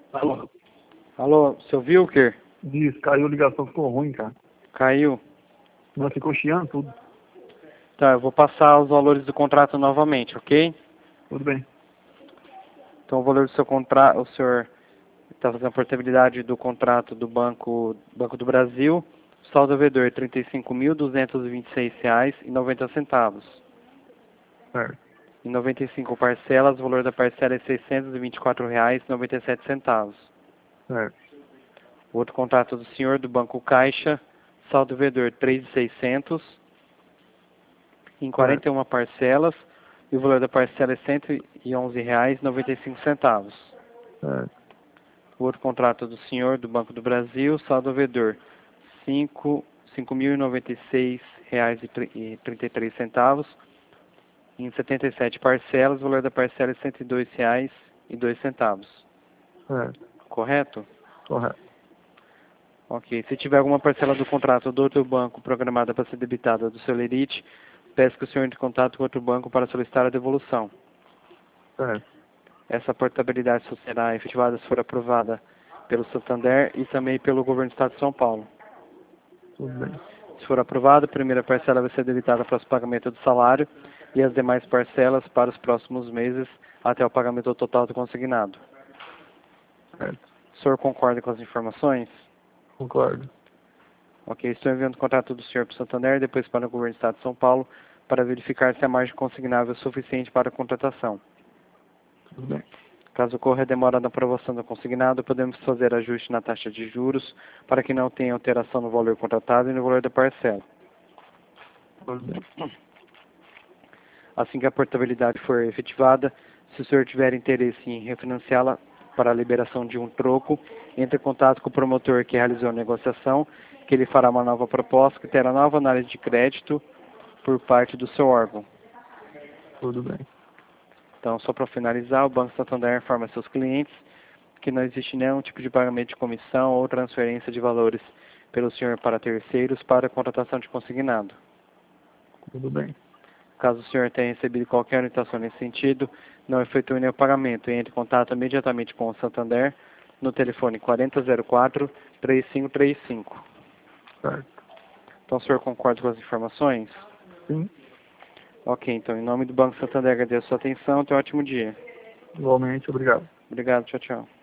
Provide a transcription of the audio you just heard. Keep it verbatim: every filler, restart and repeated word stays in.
Alô? Alô, você ouviu o quê? Diz, caiu a ligação, ficou ruim, cara. Caiu? Mas ficou chiando tudo. Tá, eu vou passar os valores do contrato novamente, ok? Tudo bem. Então o valor do seu contrato, o senhor está fazendo a portabilidade do contrato do Banco, Banco do Brasil, saldo devedor trinta e cinco mil duzentos e vinte e seis reais e noventa centavos. Certo. Em noventa e cinco parcelas, o valor da parcela é seiscentos e vinte e quatro reais e noventa e sete centavos. Certo. O outro contrato do senhor do Banco Caixa, saldo devedor três mil e seiscentos em quarenta e uma parcelas, e o valor da parcela é cento e onze reais e noventa e cinco centavos. Certo. O outro contrato do senhor do Banco do Brasil, saldo devedor cinco mil e noventa e seis reais e trinta e três centavos, em setenta e sete parcelas, o valor da parcela é cento e dois reais e dois centavos. Certo. Correto? Correto. Ok. Se tiver alguma parcela do contrato do outro banco programada para ser debitada do seu lerite, peço que o senhor entre em contato com outro banco para solicitar a devolução. Certo. Essa portabilidade só será efetivada se for aprovada pelo Santander e também pelo Governo do Estado de São Paulo. Tudo bem. Se for aprovado, a primeira parcela vai ser debitada para o pagamento do salário e as demais parcelas para os próximos meses até o pagamento total do consignado. Certo. O senhor concorda com as informações? Concordo. Ok, estou enviando o contrato do senhor para o Santander e depois para o Governo do Estado de São Paulo para verificar se a margem consignável é suficiente para a contratação. Tudo bem. Caso ocorra demora na aprovação do consignado, podemos fazer ajuste na taxa de juros para que não tenha alteração no valor contratado e no valor da parcela. Tudo bem. Assim que a portabilidade for efetivada, se o senhor tiver interesse em refinanciá-la para a liberação de um troco, entre em contato com o promotor que realizou a negociação, que ele fará uma nova proposta que terá nova análise de crédito por parte do seu órgão. Tudo bem. Então, só para finalizar, o Banco Santander informa seus clientes que não existe nenhum tipo de pagamento de comissão ou transferência de valores pelo senhor para terceiros para a contratação de consignado. Tudo bem. Caso o senhor tenha recebido qualquer orientação nesse sentido, não efetue nenhum pagamento e entre em contato imediatamente com o Santander no telefone quarenta zero quatro, três cinco três cinco. Certo. Então, o senhor concorda com as informações? Sim. Ok, então, em nome do Banco Santander, agradeço a sua atenção. Tenha um ótimo dia. Igualmente, obrigado. Obrigado, tchau, tchau.